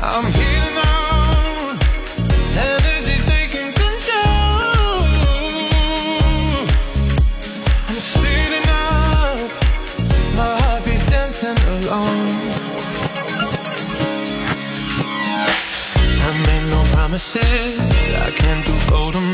I'm here now, energy taking control. I'm speeding up, my heartbeat's dancing along. I made no promises, I can't do golden